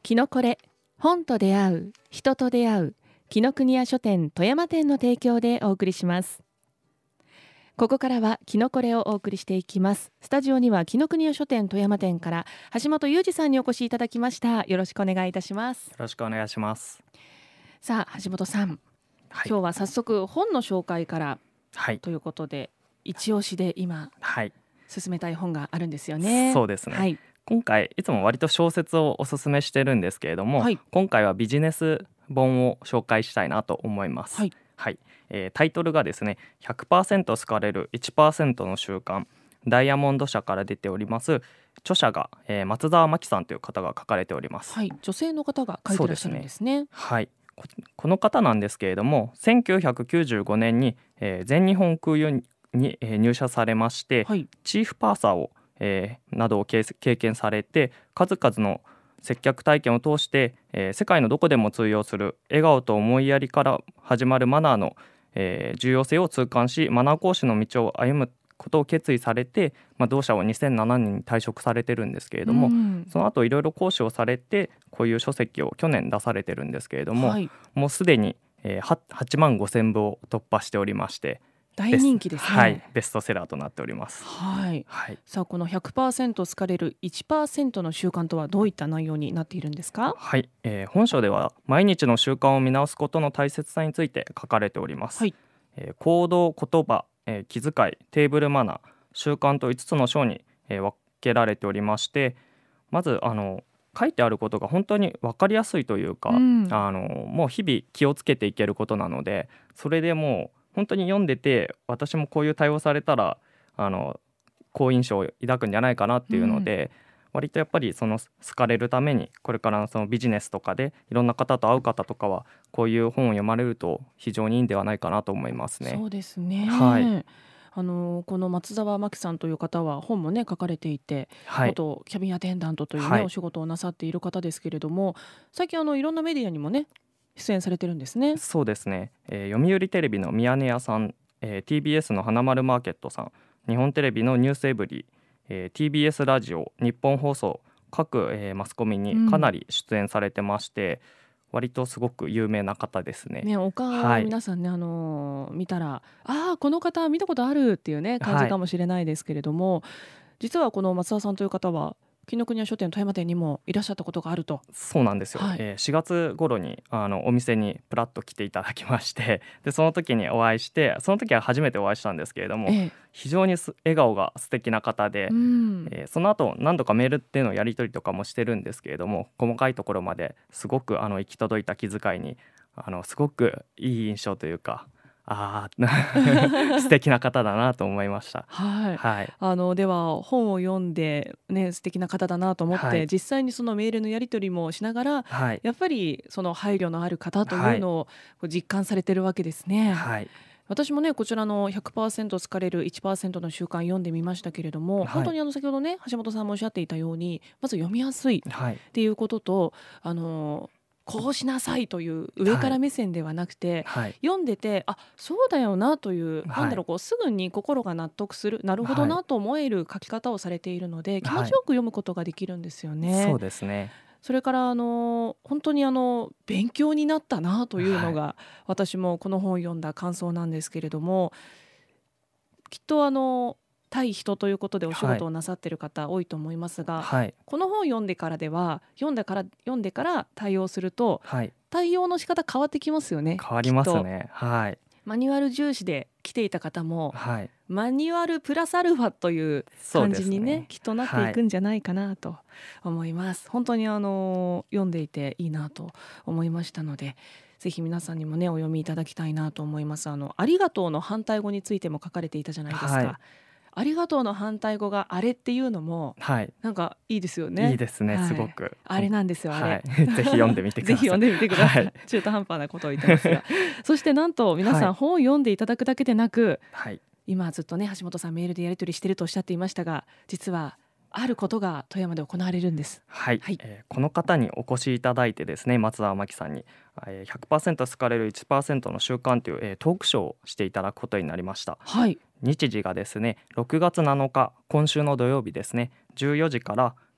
きのこれ本と出会う人と出会う紀ノ国屋書店富山店の提供でお送りします。ここからはきのこれをお送りしていきます。スタジオには紀ノ国屋書店富山店から橋本裕二さんにお越しいただきました。よろしくお願いいたします。 よろしくお願いします。 さあ橋本さん、今日は早速本の紹介から、ということで一押しで今、進めたい本があるんですよね。 そうですね、今回いつも割と小説をおすすめしてるんですけれども、今回はビジネス本を紹介したいなと思います。タイトルがですね 100% 好かれる 1% の習慣、ダイヤモンド社から出ております。著者が、松沢真希さんという方が書かれております。 女性の方が書いてらっしゃるんですね。 この方なんですけれども1995年に、全日本空輸に、入社されまして、チーフパーサーを、などを経験されて、数々の接客体験を通して、世界のどこでも通用する笑顔と思いやりから始まるマナーの、重要性を痛感し、マナー講師の道を歩むことを決意されて、同社を2007年に退職されてるんですけれども、その後いろいろ講師をされて、こういう書籍を去年出されてるんですけれども、もうすでに、8万5千部を突破しておりまして、 大人気ですね。 ベストセラーとなっております。 さあこの 100% 好かれる 1% の習慣とはどういった内容になっているんですか？ 本書では毎日の習慣を見直すことの大切さについて書かれております。行動、言葉、気遣い、テーブルマナー、習慣と5つの章に、分けられておりまして、まず書いてあることが本当に分かりやすいというか、もう日々気をつけていけることなので、それでもう本当に読んでて、私もこういう対応されたら好印象を抱くんじゃないかなっていうので、割とやっぱりその好かれるために、これからそのビジネスとかでいろんな方と会う方とかはこういう本を読まれると非常にいいんではないかなと思いますね。 そうですね。この松沢真希さんという方は本もね書かれていて、元キャビンアテンダントというね、お仕事をなさっている方ですけれども、最近いろんなメディアにもね出演されてるんですね。 そうですね、読売テレビのミヤネ屋さん、TBS の花丸マーケットさん、日本テレビのニュースエブリー、TBS ラジオ、日本放送、各、マスコミにかなり出演されてまして、割とすごく有名な方ですね。 お顔を皆さんね、見たらこの方見たことあるっていうね感じかもしれないですけれども、実はこの松沢さんという方は紀ノ国屋書店富山店にもいらっしゃったことがあると。 そうなんですよ、4月頃にお店にプラッと来ていただきまして、でその時にお会いして、その時は初めてお会いしたんですけれども、非常に笑顔が素敵な方で、その後何度かメールっていうのをやり取りとかもしてるんですけれども、細かいところまですごく行き届いた気遣いにすごくいい印象というか、素敵な方だなと思いました。 では本を読んで、素敵な方だなと思って、実際にそのメールのやり取りもしながら、やっぱりその配慮のある方というのを実感されてるわけですね。私もねこちらの 100% 好かれる 1% の習慣読んでみましたけれども、本当に先ほどね橋本さんもおっしゃっていたように、まず読みやすいっていうことと、こうしなさいという上から目線ではなくて、読んでてそうだよなという、すぐに心が納得する、なるほどなと思える書き方をされているので、気持ちよく読むことができるんですよね。 そうですね。 それから本当に勉強になったなというのが、私もこの本を読んだ感想なんですけれども、きっと対人ということでお仕事をなさっている方多いと思いますが、この本を読んでから読んでから対応すると、対応の仕方変わってきますよね。 変わりますね。 マニュアル重視で来ていた方も、マニュアルプラスアルファという感じにねきっとなっていくんじゃないかなと思います。本当に読んでいていいなと思いましたので、ぜひ皆さんにもねお読みいただきたいなと思います。ありがとうの反対語についても書かれていたじゃないですか。ありがとうの反対語があれっていうのも、なんかいいですよね。 いいですね、すごくあれなんですよ、あれ。 ぜひ読んでみてください。 ぜひ読んでみてください。中途半端なことを言ってますがそしてなんと皆さん、本を読んでいただくだけでなく、今ずっとね橋本さんメールでやり取りしてるとおっしゃっていましたが、実はあることが富山で行われるんです。 この方にお越しいただいてですね、松沢真希さんに 100% 好かれる 1% の習慣という、トークショーをしていただくことになりました。日時がですね6月7日、今週の土曜日ですね、14時から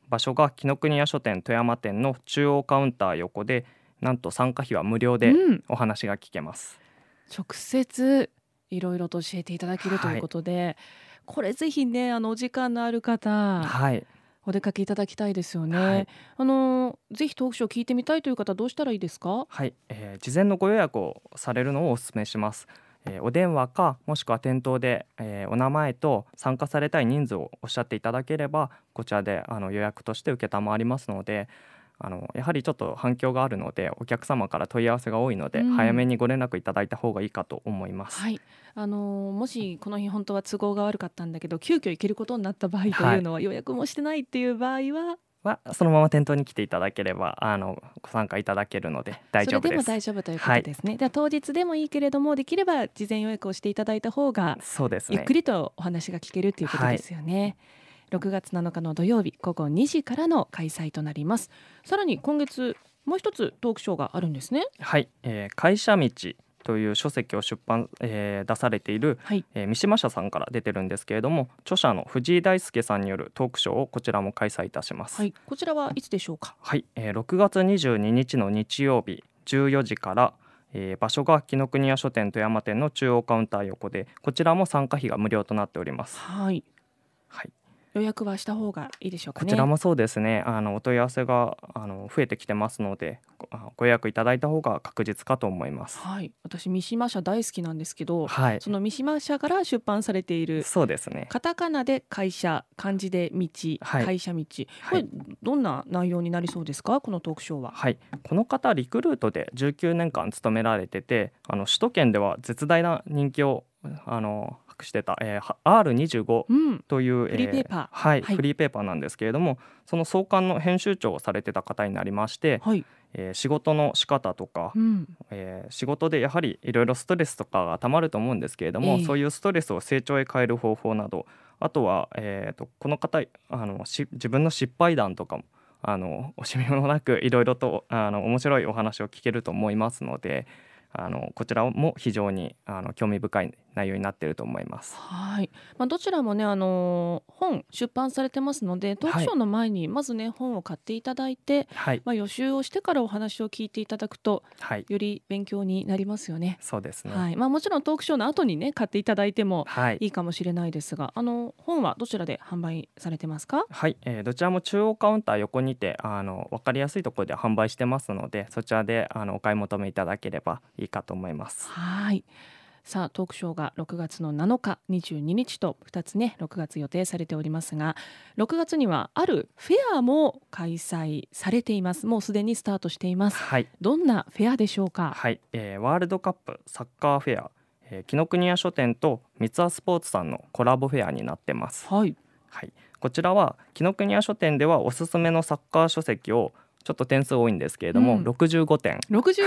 場所が紀ノ国屋書店富山店の中央カウンター横で、なんと参加費は無料でお話が聞けます、 直接いろいろと教えていただけるということで、これぜひねお時間のある方、お出かけいただきたいですよね、ぜひトークショー聞いてみたいという方どうしたらいいですか？ 事前のご予約をされるのをお勧めします。お電話かもしくは店頭で、お名前と参加されたい人数をおっしゃっていただければこちらで予約として承りますので、やはりちょっと反響があるのでお客様から問い合わせが多いので、早めにご連絡いただいた方がいいかと思います、 もしこの日本当は都合が悪かったんだけど急遽行けることになった場合というのは、予約もしてないっていう場合はそのまま店頭に来ていただければご参加いただけるので大丈夫です。 それでも大丈夫ということですね、では当日でもいいけれどもできれば事前予約をしていただいた方が、 そうですね、 ゆっくりとお話が聞けるということですよね、6月7日の土曜日午後2時からの開催となります。さらに今月もう一つトークショーがあるんですね。 会社道という書籍を出版、出されている、三島社さんから出てるんですけれども、著者の藤井大輔さんによるトークショーをこちらも開催いたします。 こちらはいつでしょうか？ 6月22日の日曜日14時から、場所が紀ノ国屋書店富山店の中央カウンター横で、こちらも参加費が無料となっております。 予約はした方がいいでしょうかね。 こちらもそうですね、お問い合わせが増えてきてますのでご予約いただいた方が確実かと思います。 私三島社大好きなんですけど、その三島社から出版されている、 そうですね、 カタカナで会社、漢字で道、会社道、これどんな内容になりそうですか？このトークショーは。 この方リクルートで19年間勤められてて、首都圏では絶大な人気を博してた、R25 という、 フリーペーパー、フリーペーパーなんですけれども、その創刊の編集長をされてた方になりまして、仕事の仕方とか、仕事でやはりいろいろストレスとかがたまると思うんですけれども、そういうストレスを成長へ変える方法など、あとは、この方自分の失敗談とかも惜しみもなくいろいろと面白いお話を聞けると思いますので、こちらも非常に興味深い内容になっていると思います。 どちらもね本出版されてますので、トークショーの前にまずね本を買っていただいて、予習をしてからお話を聞いていただくと、より勉強になりますよね。 そうですね、 もちろんトークショーの後にね買っていただいてもいいかもしれないですが、本はどちらで販売されてますか？ どちらも中央カウンター横にて分かりやすいところで販売してますので、そちらでお買い求めいただければいいかと思います。 さあトークショーが6月の7日22日と2つね6月予定されておりますが、6月にはあるフェアも開催されています。もうすでにスタートしています、どんなフェアでしょうか？ ワールドカップサッカーフェア、紀ノ国屋書店と三ツ輪スポーツさんのコラボフェアになってます。こちらは紀ノ国屋書店ではおすすめのサッカー書籍をちょっと点数多いんですけれども、65点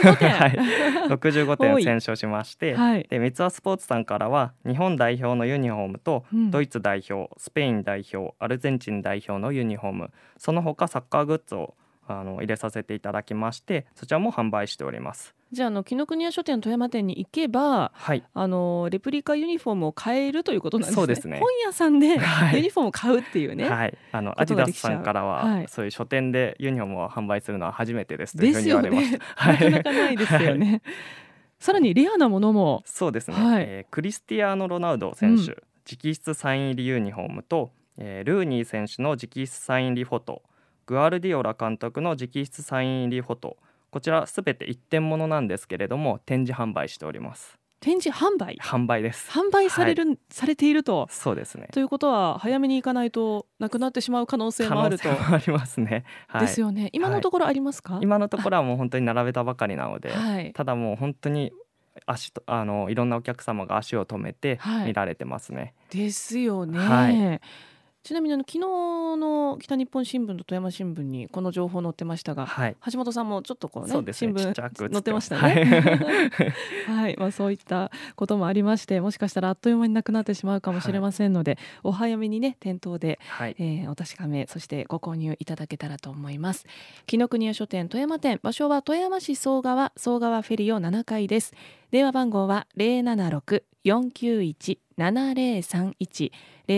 65点選書しまして、で三ツ輪スポーツさんからは日本代表のユニフォームと、ドイツ代表、スペイン代表、アルゼンチン代表のユニフォーム、その他サッカーグッズを入れさせていただきまして、そちらも販売しております。 じゃあ紀ノ国屋書店富山店に行けば、レプリカユニフォームを買えるということなんですね。 そうですね、 本屋さんでユニフォームを買うっていうね、 アディダスさんからは、そういう書店でユニフォームを販売するのは初めてですというふうに言われました。 なかなかないですよねさらにレアなものも。 そうですね、クリスティアーノ・ロナウド選手、直筆サイン入りユニフォームと、ルーニー選手の直筆サイン入りフォト、グアルディオラ監督の直筆サイン入りフォト、こちらすべて一点物なんですけれども展示販売しております。 展示販売？ 販売です。 販売されていると。 そうですね。 ということは早めに行かないとなくなってしまう可能性もあると。 可能性もありますね。 ですよね。今のところありますか？ 今のところはもう本当に並べたばかりなので、ただもう本当にいろんなお客様が足を止めて見られてますね。 ですよね。ちなみに昨日の北日本新聞と富山新聞にこの情報載ってましたが、橋本さんもちょっとこうね、新聞載ってましたね。そういったこともありまして、もしかしたらあっという間になくなってしまうかもしれませんので、お早めにね店頭で、お確かめそしてご購入いただけたらと思います。紀ノ国屋書店富山店、場所は富山市総川フェリオ7階です。電話番号は 076-491 7031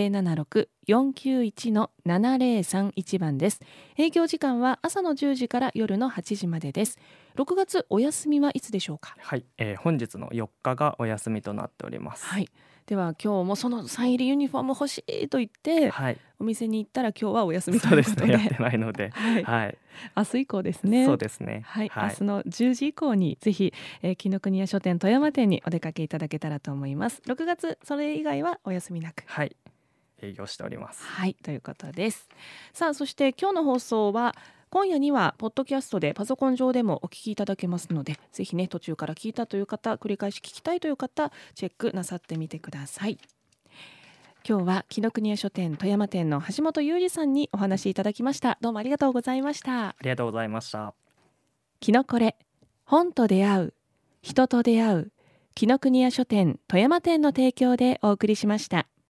076-491-7031番です。営業時間は朝の10時から夜の8時までです。6月お休みはいつでしょうか？ はい、本日の4日がお休みとなっております。 はい、では今日もそのサイン入りユニフォーム欲しいと言って、はい、お店に行ったら今日はお休みということで。 そうですね、やってないので、 はいはい、明日以降ですね。 そうですね、 はいはい、明日の10時以降にぜひ、紀ノ国屋書店富山店にお出かけいただけたらと思います。6月それ以外はお休みなく、 はい、営業しております。 はい、ということです。さあ、そして今日の放送は今夜にはポッドキャストでパソコン上でもお聞きいただけますので、ぜひね、途中から聞いたという方、繰り返し聞きたいという方、チェックなさってみてください。今日は紀ノ国屋書店富山店の橋本裕二さんにお話いただきました。どうもありがとうございました。 ありがとうございました。 紀ノコレ、本と出会う、人と出会う、紀ノ国屋書店富山店の提供でお送りしました。